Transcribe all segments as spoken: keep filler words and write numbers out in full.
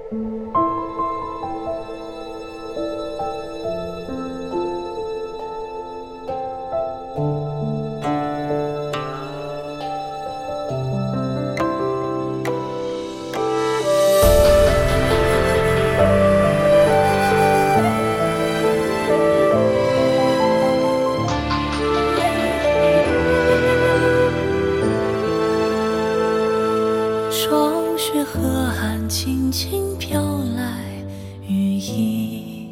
霜雪河岸轻轻飘来羽翼，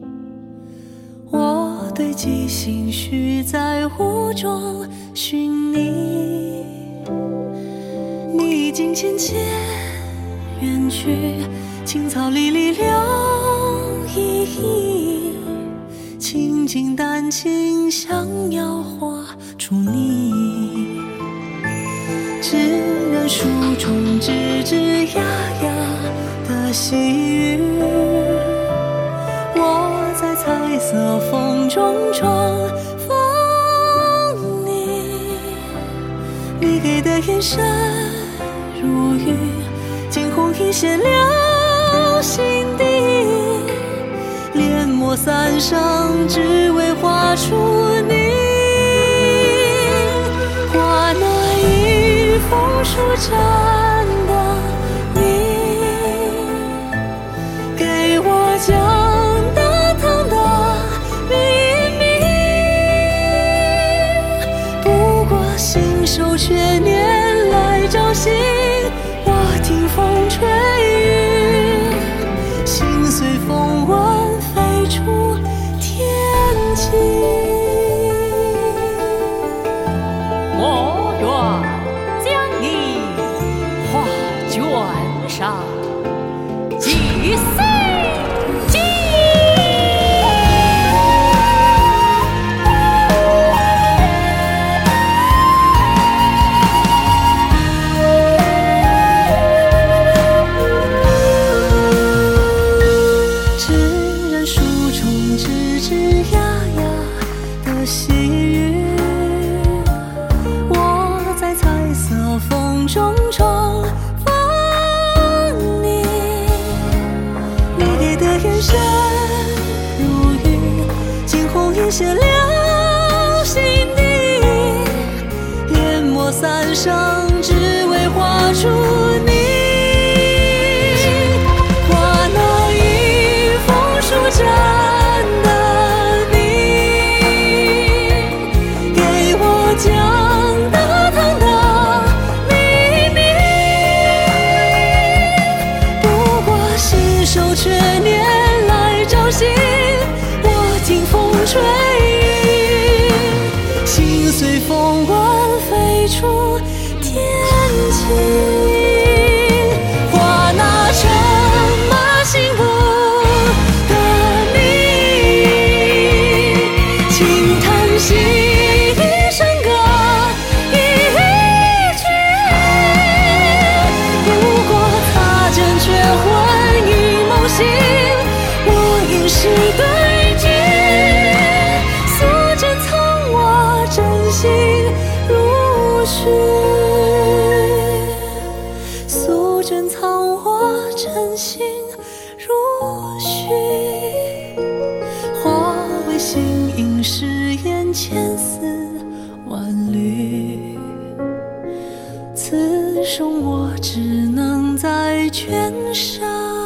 我对记心绪在雾中寻你，你已经渐渐远去，青草离离留依依，清静丹青想要画出你，只任书中吱吱呀呀的细语，我在彩色风中中风你，你给的眼神如雨，惊鸿一现了心底，连抹三生只为画出你，画那一封书站的你，给我讲大唐的秘密，不过信手却拈来朝夕，我听风吹雨，心随风纹飞出天际。 我愿将你画卷上，记岁记。 只任书中吱吱呀呀的细语，我在彩色风中中风你，你给的眼神如雨，惊鸿一现了心底，连抹三生只为画出你，画那一封书站的你，给我讲大唐的秘密，不过信手却拈来朝夕，我听风吹雨，心随风纹飞出天际。画那乘马行路的你，轻叹息一声歌一曲，不过擦肩却魂萦梦醒，我应是对句，素贞藏我真心如许，素贞藏我真心如许，化为形影誓言千丝万缕，此生我只能在卷上